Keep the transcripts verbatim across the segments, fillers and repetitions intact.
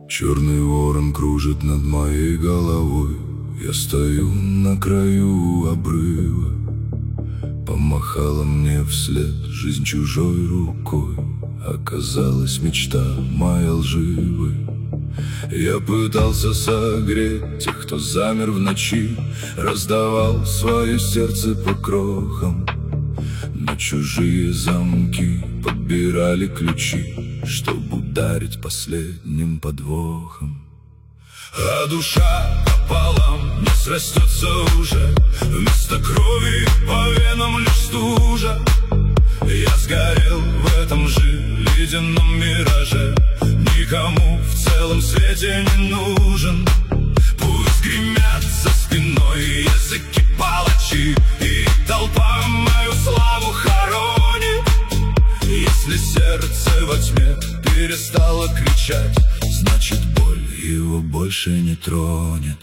Черный ворон кружит над моей головой. Я стою на краю обрыва. Помахала мне вслед жизнь чужой рукой. Оказалась мечта моя лживой. Я пытался согреть тех, кто замер в ночи, раздавал свое сердце по крохам. Но чужие замки подбирали ключи, чтобы ударить последним подвохом. А душа пополам не срастется уже, вместо крови по венам лишь стужа. Я сгорел в этом же ледяном мираже, никому в целом свете не нужен. Пусть гремят за спиной языки палачи, и толпа мою славу хоронит. Если сердце во тьме перестало кричать, значит боль его больше не тронет.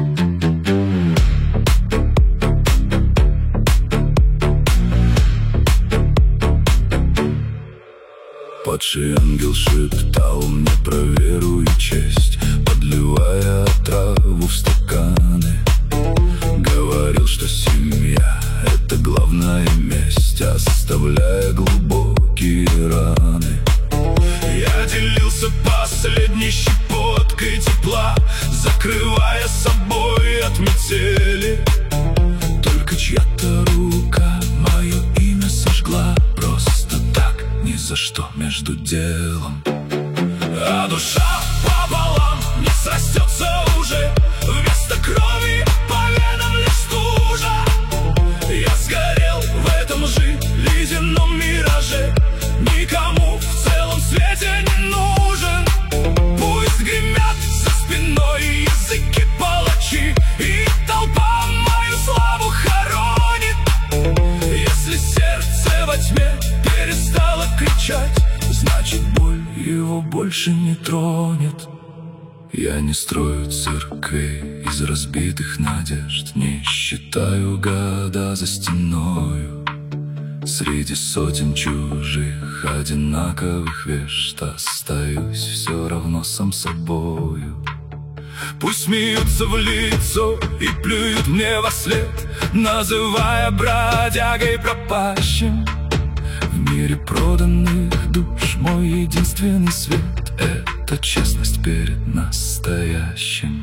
Падший ангел шептал мне про веру и честь, подливая отраву в стаканы. Говорил, что семья — это главная месть, оставляя глубокие раны. Я делился последней щепоткой тепла, закрывая собой от метели. Только чья-то рука мое имя сожгла, просто так, ни за что, между делом. А душа пополам не срастется уже, вместо крови по венам лишь стужа. Я сгорел в этом же ледяном мираже, никому в целом свете не нужен. Пусть гремят за спиной языки палачи, и толпа мою славу хоронит. Если сердце во тьме перестало кричать, значит боль его больше не тронет. Я не строю церквей из разбитых надежд, не считаю года за стеною. Среди сотен чужих одинаковых вежд остаюсь все равно сам собою. Пусть смеются в лицо и плюют мне во след, называя бродягой пропащим. В мире проданных душ мой единственный свет — это честность перед настоящим.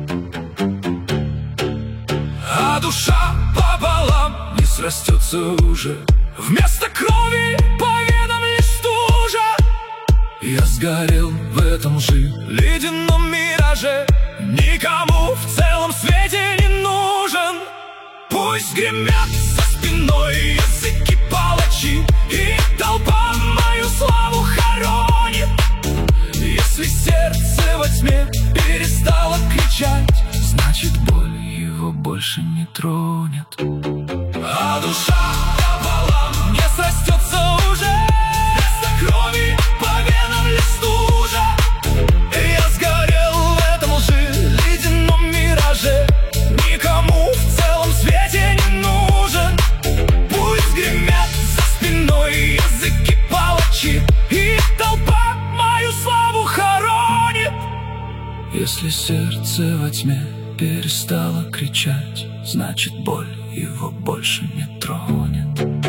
А душа пополам не срастется уже, вместо крови по венам лишь стужа. Я сгорел в этом же ледяном мираже, никому в целом свете не нужен. Пусть гремят за спиной языки палачи, и толпа мою славу хоронит. Если сердце во тьме перестало кричать, значит боль его больше не тронет. А душа пополам не срастется уже, вместо крови по венам лишь стужа. Я сгорел в этом же ледяном мираже, никому в целом свете не нужен. Пусть гремят за спиной языки палачи, и толпа мою славу хоронит. Если сердце во тьме перестало кричать, значит боль его больше не тронет.